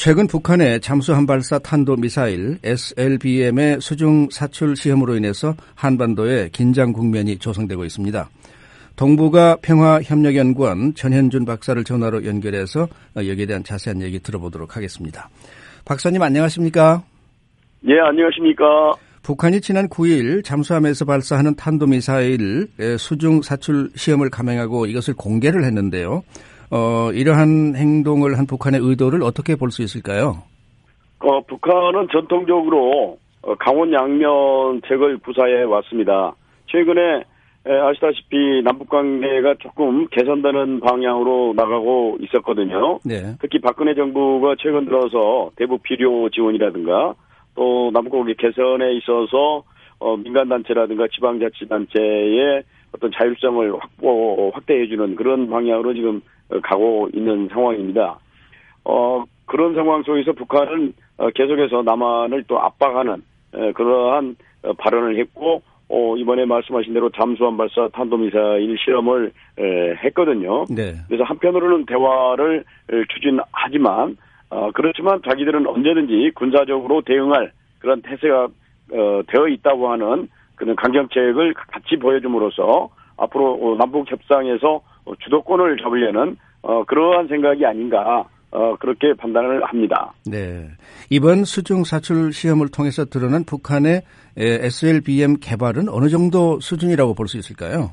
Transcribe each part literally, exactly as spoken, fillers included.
최근 북한의 잠수함 발사 탄도미사일 에스엘비엠의 수중 사출 시험으로 인해서 한반도에 긴장 국면이 조성되고 있습니다. 동북아 평화협력연구원 전현준 박사를 전화로 연결해서 여기에 대한 자세한 얘기 들어보도록 하겠습니다. 박사님 안녕하십니까? 예, 안녕하십니까? 북한이 지난 구 일 잠수함에서 발사하는 탄도미사일 수중 사출 시험을 감행하고 이것을 공개를 했는데요. 어, 이러한 행동을 한 북한의 의도를 어떻게 볼 수 있을까요? 어, 북한은 전통적으로 강원 양면책을 구사해 왔습니다. 최근에 아시다시피 남북관계가 조금 개선되는 방향으로 나가고 있었거든요. 네. 특히 박근혜 정부가 최근 들어서 대북 필요 지원이라든가 또 남북관계 개선에 있어서 어, 민간단체라든가 지방자치단체의 어떤 자율성을 확보, 확대해주는 그런 방향으로 지금 가고 있는 상황입니다. 어, 그런 상황 속에서 북한은 계속해서 남한을 또 압박하는 그러한 발언을 했고, 어, 이번에 말씀하신 대로 잠수함 발사 탄도미사일 실험을 했거든요. 네. 그래서 한편으로는 대화를 추진하지만, 어, 그렇지만 자기들은 언제든지 군사적으로 대응할 그런 태세가 어, 되어 있다고 하는 그런 강경책을 같이 보여줌으로써 앞으로 남북 협상에서 주도권을 잡으려는 어, 그러한 생각이 아닌가 어, 그렇게 판단을 합니다. 네, 이번 수중 사출 시험을 통해서 드러난 북한의 에스엘비엠 개발은 어느 정도 수준이라고 볼 수 있을까요?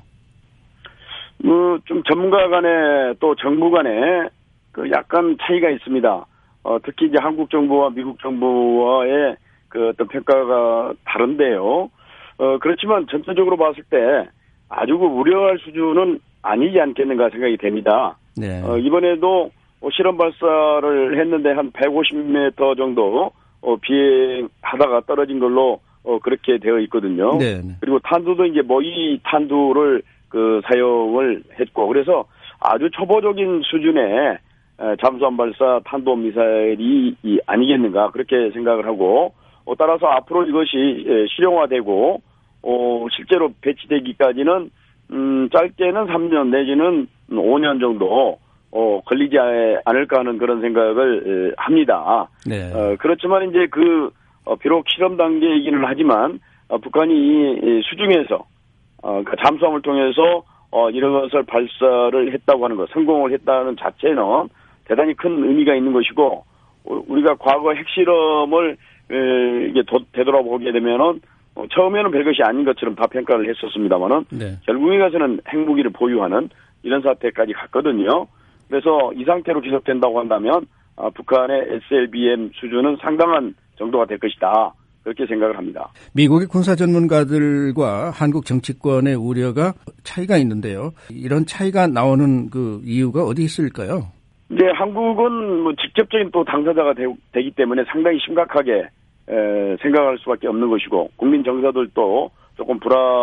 뭐 좀 전문가 간에 또 정부 간에 그 약간 차이가 있습니다. 어, 특히 이제 한국 정부와 미국 정부와의 그 어떤 평가가 다른데요. 어, 그렇지만 전체적으로 봤을 때 아주 그 우려할 수준은 아니지 않겠는가 생각이 됩니다. 네. 어, 이번에도 실험 발사를 했는데 한 백오십 미터 정도 어, 비행하다가 떨어진 걸로 어, 그렇게 되어 있거든요. 네. 그리고 탄두도 이제 모의 탄두를 그 사용을 했고 그래서 아주 초보적인 수준의 잠수함 발사 탄도 미사일이 아니겠는가 그렇게 생각을 하고 어, 따라서 앞으로 이것이 실용화되고 어, 실제로 배치되기까지는 음, 짧게는 삼 년 내지는 오 년 정도 어, 걸리지 않을까 하는 그런 생각을 에, 합니다. 네. 어, 그렇지만 이제 그 어, 비록 실험 단계이기는 하지만 어, 북한이 이 수중에서 어, 그 잠수함을 통해서 어, 이런 것을 발사를 했다고 하는 것, 성공을 했다는 자체는 대단히 큰 의미가 있는 것이고 우리가 과거 핵실험을 에, 이게 도, 되돌아보게 되면은 어, 처음에는 별것이 아닌 것처럼 다 평가를 했었습니다만은 네. 결국에 가서는 핵무기를 보유하는 이런 사태까지 갔거든요. 그래서 이 상태로 지속된다고 한다면 아, 북한의 에스엘비엠 수준은 상당한 정도가 될 것이다. 그렇게 생각을 합니다. 미국의 군사 전문가들과 한국 정치권의 우려가 차이가 있는데요. 이런 차이가 나오는 그 이유가 어디 있을까요? 이제 한국은 뭐 직접적인 또 당사자가 되, 되기 때문에 상당히 심각하게 에, 생각할 수밖에 없는 것이고 국민 정서들도 조금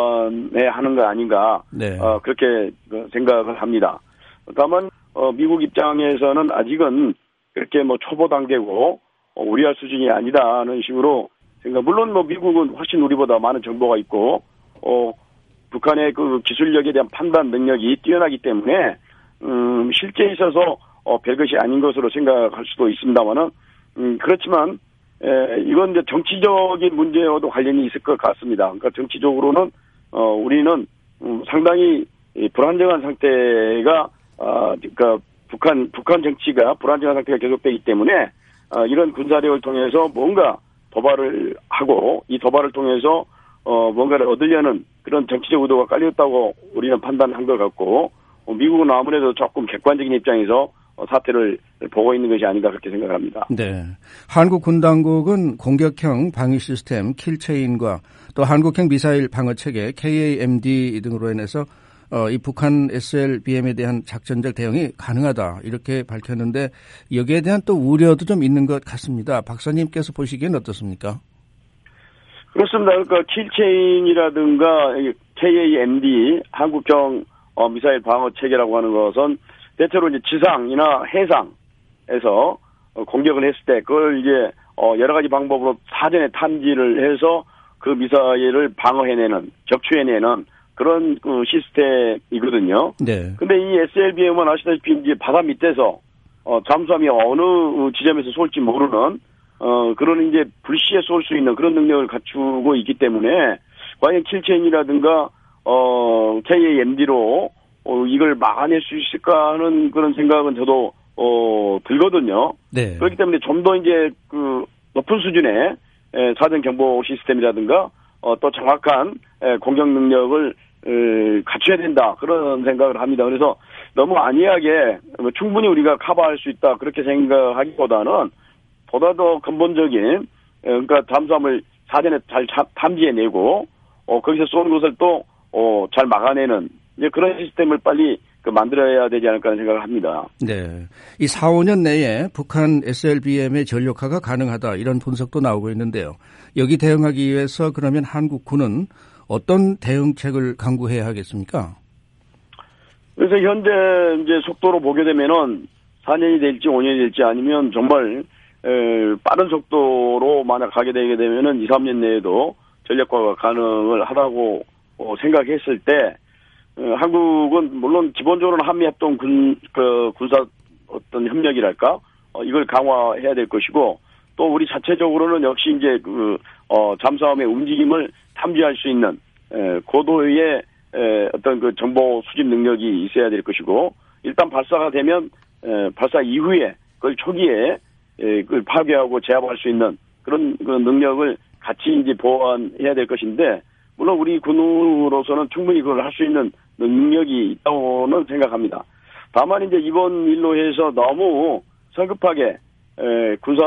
불안해하는 거 아닌가 네. 어, 그렇게 생각을 합니다. 다만 어, 미국 입장에서는 아직은 그렇게 뭐 초보 단계고 어, 우려할 수준이 아니다는 식으로 생각. 물론 뭐 미국은 훨씬 우리보다 많은 정보가 있고 어, 북한의 그 기술력에 대한 판단 능력이 뛰어나기 때문에 음, 실제 있어서 어, 별것이 아닌 것으로 생각할 수도 있습니다만은 음, 그렇지만 에, 이건 이제 정치적인 문제와도 관련이 있을 것 같습니다. 그러니까 정치적으로는 어, 우리는 음, 상당히 불안정한 상태가 어, 그러니까 북한 북한 정치가 불안정한 상태가 계속되기 때문에 어, 이런 군사력을 통해서 뭔가 도발을 하고 이 도발을 통해서 어, 뭔가를 얻으려는 그런 정치적 의도가 깔렸다고 우리는 판단한 것 같고 어, 미국은 아무래도 조금 객관적인 입장에서 사태를 보고 있는 것이 아닌가 그렇게 생각합니다. 네, 한국 군 당국은 공격형 방위 시스템 킬체인과 또 한국형 미사일 방어 체계 케이에이엠디 등으로 인해서 어, 이 북한 에스엘비엠에 대한 작전적 대응이 가능하다 이렇게 밝혔는데 여기에 대한 또 우려도 좀 있는 것 같습니다. 박사님께서 보시기엔 어떻습니까? 그렇습니다. 그러니까 킬체인이라든가 케이에이엠디 한국형 어, 미사일 방어 체계라고 하는 것은 대체로 이제 지상이나 해상에서 공격을 했을 때 그걸 이제 여러 가지 방법으로 사전에 탐지를 해서 그 미사일을 방어해내는, 격추해내는 그런 그 시스템이거든요. 네. 근데 이 에스엘비엠은 아시다시피 이제 바다 밑에서 어, 잠수함이 어느 지점에서 쏠지 모르는 어, 그런 이제 불시에 쏠 수 있는 그런 능력을 갖추고 있기 때문에 과연 킬체인이라든가 어, 케이에이엠디로 어, 이걸 막아낼 수 있을까 하는 그런 생각은 저도 어, 들거든요. 네. 그렇기 때문에 좀 더 이제 그 높은 수준의 에, 사전 경보 시스템이라든가 어, 또 정확한 에, 공격 능력을 에, 갖춰야 된다 그런 생각을 합니다. 그래서 너무 안이하게 충분히 우리가 커버할 수 있다 그렇게 생각하기보다는 보다 더 근본적인 그러니까 잠수함을 사전에 잘 탐지해내고 어, 거기서 쏘는 것을 또 어, 잘 막아내는 이제 그런 시스템을 빨리 그 만들어야 되지 않을까 하는 생각을 합니다. 네, 이 사, 오 년 내에 북한 에스엘비엠의 전력화가 가능하다 이런 분석도 나오고 있는데요. 여기 대응하기 위해서 그러면 한국군은 어떤 대응책을 강구해야 하겠습니까? 그래서 현재 이제 속도로 보게 되면은 사 년이 될지 오 년이 될지 아니면 정말 에, 빠른 속도로 만약 가게 되게 되면은 이, 삼 년 내에도 전력화가 가능을 하다고 어, 생각했을 때 어, 한국은 물론 기본적으로는 한미합동 군, 그 군사 어떤 협력이랄까 어, 이걸 강화해야 될 것이고 또 우리 자체적으로는 역시 이제 그 어, 잠수함의 움직임을 탐지할 수 있는 에, 고도의 에, 어떤 그 정보 수집 능력이 있어야 될 것이고 일단 발사가 되면 에, 발사 이후에 그걸 초기에 에, 그걸 파괴하고 제압할 수 있는 그런 그 능력을 같이 이제 보완해야 될 것인데 물론 우리 군으로서는 충분히 그걸 할 수 있는 능력이 있다고는 생각합니다. 다만 이제 이번 일로 해서 너무 성급하게 에, 군사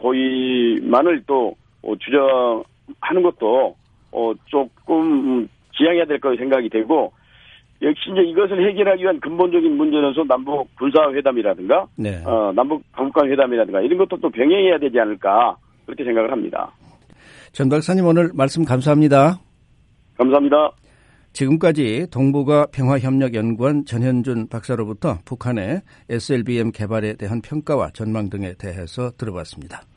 도입만을 또 어, 주장하는 것도 어, 조금 지양해야 될 거라고 생각이 되고 역시 이제 이것을 해결하기 위한 근본적인 문제로서 남북 군사회담이라든가 네. 어, 남북 강국간 회담이라든가 이런 것도 또 병행해야 되지 않을까 그렇게 생각을 합니다. 전 박사님 오늘 말씀 감사합니다. 감사합니다. 지금까지 동북아 평화협력연구원 전현준 박사로부터 북한의 에스엘비엠 개발에 대한 평가와 전망 등에 대해서 들어봤습니다.